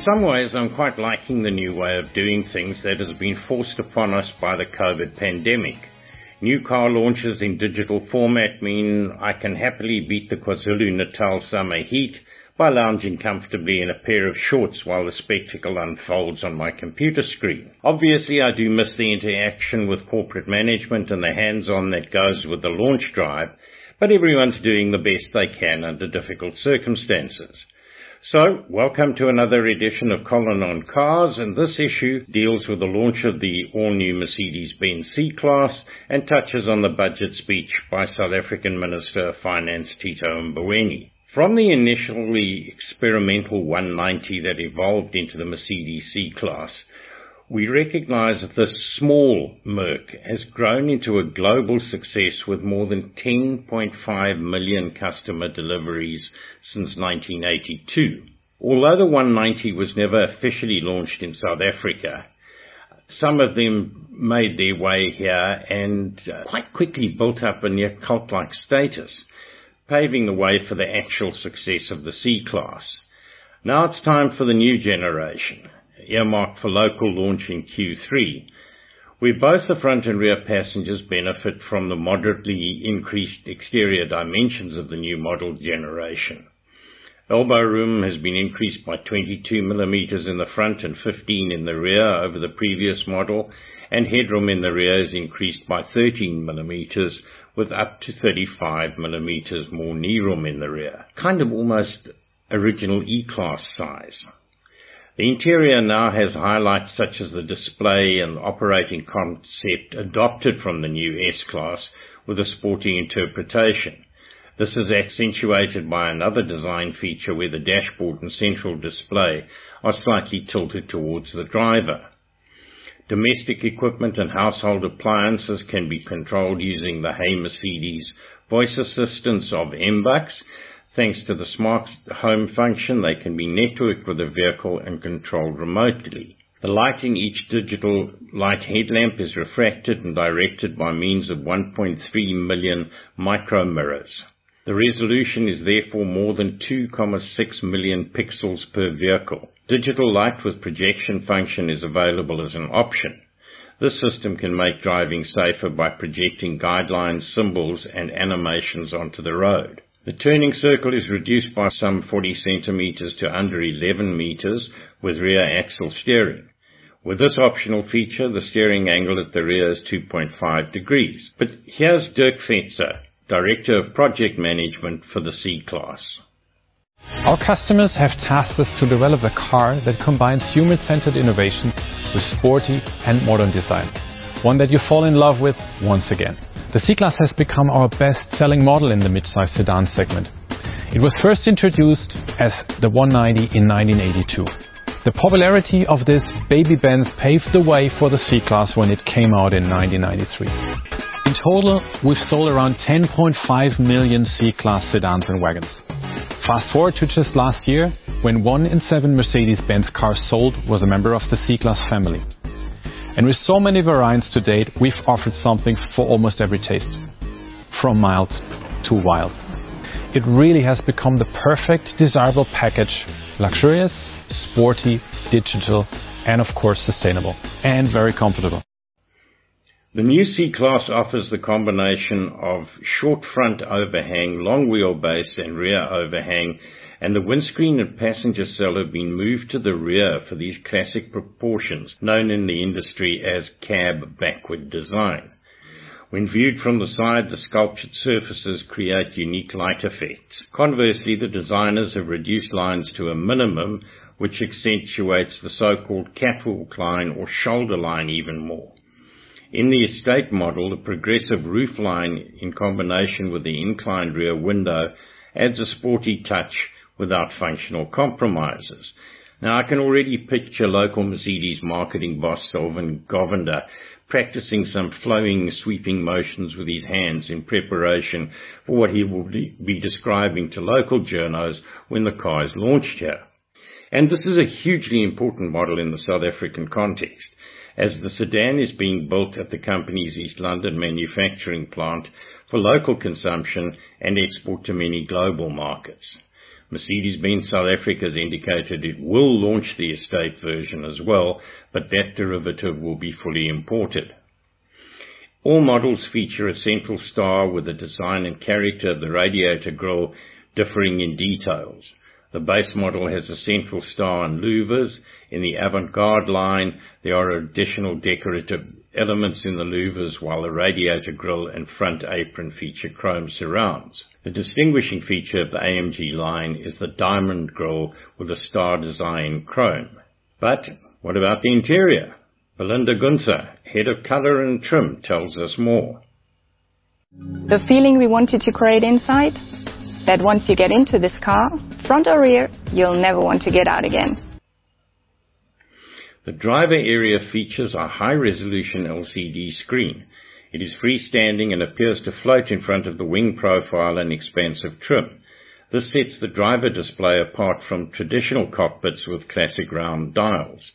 some ways, I'm quite liking the new way of doing things that has been forced upon us by the COVID pandemic. New car launches in digital format mean I can happily beat the KwaZulu-Natal summer heat by lounging comfortably in a pair of shorts while the spectacle unfolds on my computer screen. Obviously, I do miss the interaction with corporate management and the hands-on that goes with the launch drive, but everyone's doing the best they can under difficult circumstances. So, welcome to another edition of Colin on Cars, and this issue deals with the launch of the all-new Mercedes-Benz C-Class and touches on the budget speech by South African Minister of Finance Tito Mboweni. From the initially experimental 190 that evolved into the Mercedes C-Class, we recognize that this small Merc has grown into a global success with more than 10.5 million customer deliveries since 1982. Although the 190 was never officially launched in South Africa, some of them made their way here and quite quickly built up a near cult-like status, paving the way for the actual success of the C-Class. Now it's time for the new generation, earmarked for local launch in Q3, where both the front and rear passengers benefit from the moderately increased exterior dimensions of the new model generation. Elbow room has been increased by 22 millimeters in the front and 15 in the rear over the previous model, and headroom in the rear is increased by 13 millimeters with up to 35 millimeters more knee room in the rear. Kind of almost original E-Class size. The interior now has highlights such as the display and operating concept adopted from the new S-Class with a sporty interpretation. This is accentuated by another design feature where the dashboard and central display are slightly tilted towards the driver. Domestic equipment and household appliances can be controlled using the Hey Mercedes voice assistance of MBUX. Thanks to the smart home function, they can be networked with the vehicle and controlled remotely. The light in each digital light headlamp is refracted and directed by means of 1.3 million micro mirrors. The resolution is therefore more than 2.6 million pixels per vehicle. Digital light with projection function is available as an option. This system can make driving safer by projecting guidelines, symbols, and animations onto the road. The turning circle is reduced by some 40 centimeters to under 11 meters with rear axle steering. With this optional feature, the steering angle at the rear is 2.5 degrees. But here's Dirk Fetzer, Director of Project Management for the C-Class. Our customers have tasked us to develop a car that combines human-centered innovations with sporty and modern design. One that you fall in love with once again. The C-Class has become our best-selling model in the mid-size sedan segment. It was first introduced as the 190 in 1982. The popularity of this baby Benz paved the way for the C-Class when it came out in 1993. In total, we've sold around 10.5 million C-Class sedans and wagons. Fast forward to just last year, when 1 in 7 Mercedes-Benz cars sold was a member of the C-Class family. And with so many variants to date, we've offered something for almost every taste. From mild to wild. It really has become the perfect, desirable package. Luxurious, sporty, digital, and of course sustainable. And very comfortable. The new C-Class offers the combination of short front overhang, long wheelbase and rear overhang, and the windscreen and passenger cell have been moved to the rear for these classic proportions, known in the industry as cab backward design. When viewed from the side, the sculptured surfaces create unique light effects. Conversely, the designers have reduced lines to a minimum, which accentuates the so-called catwalk line or shoulder line even more. In the estate model, the progressive roof line in combination with the inclined rear window adds a sporty touch without functional compromises. Now, I can already picture local Mercedes marketing boss Sylvain Govender practicing some flowing, sweeping motions with his hands in preparation for what he will be describing to local journos when the car is launched here. And this is a hugely important model in the South African context, as the sedan is being built at the company's East London manufacturing plant for local consumption and export to many global markets. Mercedes-Benz South Africa has indicated it will launch the estate version as well, but that derivative will be fully imported. All models feature a central star with the design and character of the radiator grille differing in details. The base model has a central star and louvers. In the Avant-Garde line, there are additional decorative elements in the louvers, while the radiator grille and front apron feature chrome surrounds. The distinguishing feature of the AMG line is the diamond grille with a star design chrome. But what about the interior? Belinda Gunther, head of color and trim, tells us more. The feeling we wanted to create inside, that once you get into this car, front or rear, you'll never want to get out again. The driver area features a high-resolution LCD screen. It is freestanding and appears to float in front of the wing profile and expansive trim. This sets the driver display apart from traditional cockpits with classic round dials.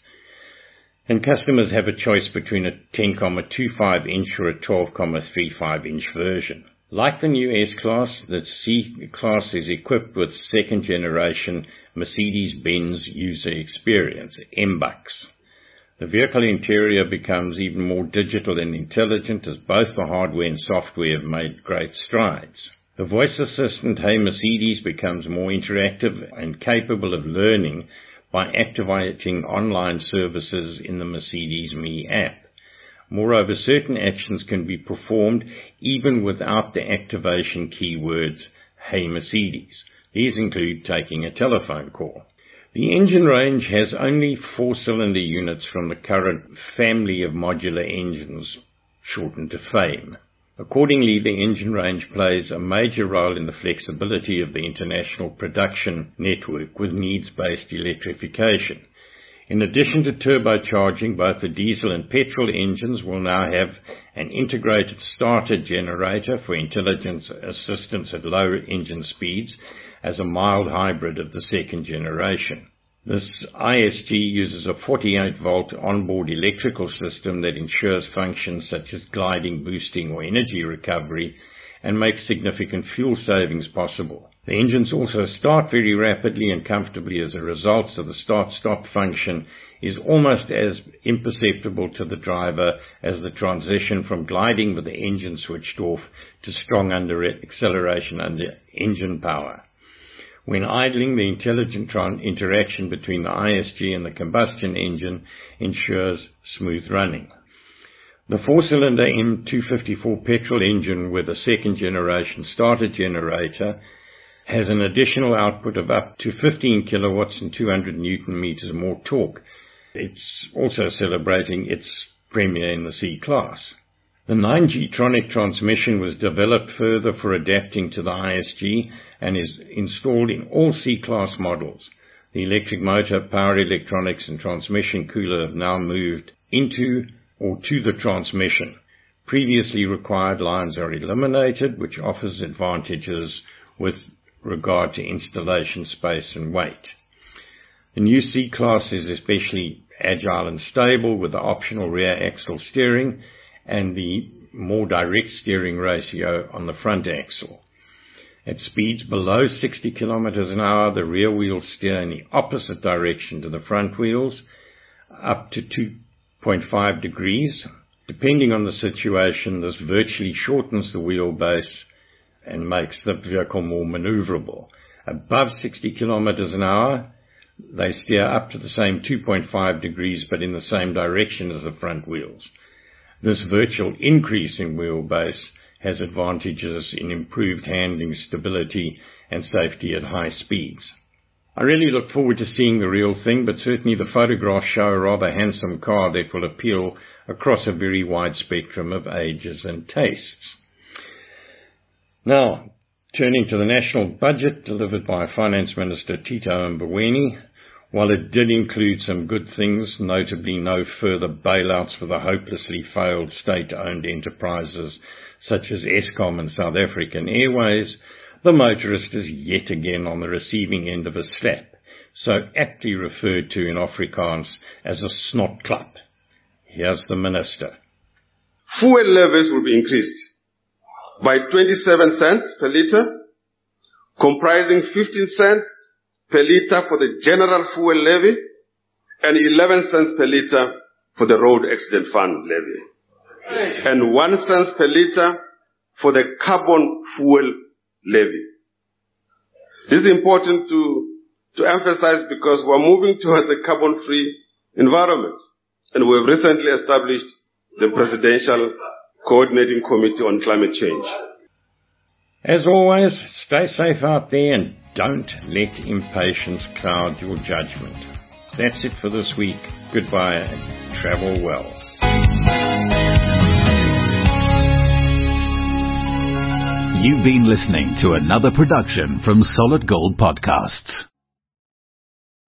And customers have a choice between a 10.25-inch or a 12.35-inch version. Like the new S-Class, the C-Class is equipped with second-generation Mercedes-Benz User Experience, MBUX. The vehicle interior becomes even more digital and intelligent as both the hardware and software have made great strides. The voice assistant Hey Mercedes becomes more interactive and capable of learning by activating online services in the Mercedes Me app. Moreover, certain actions can be performed even without the activation keywords Hey Mercedes. These include taking a telephone call. The engine range has only 4-cylinder units from the current family of modular engines, shortened to FAME. Accordingly, the engine range plays a major role in the flexibility of the international production network with needs-based electrification. In addition to turbocharging, both the diesel and petrol engines will now have an integrated starter generator for intelligent assistance at lower engine speeds as a mild hybrid of the second generation. This ISG uses a 48-volt onboard electrical system that ensures functions such as gliding, boosting, or energy recovery and makes significant fuel savings possible. The engines also start very rapidly and comfortably as a result, so the start-stop function is almost as imperceptible to the driver as the transition from gliding with the engine switched off to strong acceleration under engine power. When idling, the intelligent interaction between the ISG and the combustion engine ensures smooth running. The 4-cylinder M254 petrol engine with a second-generation starter generator has an additional output of up to 15 kilowatts and 200 newton meters more torque. It's also celebrating its premiere in the C-Class. The 9G-tronic transmission was developed further for adapting to the ISG and is installed in all C-Class models. The electric motor, power electronics and transmission cooler have now moved into or to the transmission. Previously required lines are eliminated, which offers advantages with regard to installation space and weight. The new C-Class is especially agile and stable with the optional rear axle steering and the more direct steering ratio on the front axle. At speeds below 60 kilometers an hour, the rear wheels steer in the opposite direction to the front wheels, up to 2.5 degrees. Depending on the situation, this virtually shortens the wheelbase and makes the vehicle more maneuverable. Above 60 kilometers an hour, they steer up to the same 2.5 degrees but in the same direction as the front wheels. This virtual increase in wheelbase has advantages in improved handling stability and safety at high speeds. I really look forward to seeing the real thing, but certainly the photographs show a rather handsome car that will appeal across a very wide spectrum of ages and tastes. Now, turning to the national budget delivered by Finance Minister Tito Mboweni, while it did include some good things, notably no further bailouts for the hopelessly failed state-owned enterprises such as Eskom and South African Airways, the motorist is yet again on the receiving end of a slap, so aptly referred to in Afrikaans as a snotklap. Here's the minister. Fuel levies will be increased by 27 cents per litre, comprising 15 cents per litre for the general fuel levy and 11 cents per litre for the road accident fund levy, and 1 cent per litre for the carbon fuel levy. This is important to emphasize because we're moving towards a carbon-free environment, and we have recently established the Presidential Coordinating Committee on Climate Change. As always, stay safe out there and don't let impatience cloud your judgment. That's it for this week. Goodbye and travel well. You've been listening to another production from Solid Gold Podcasts.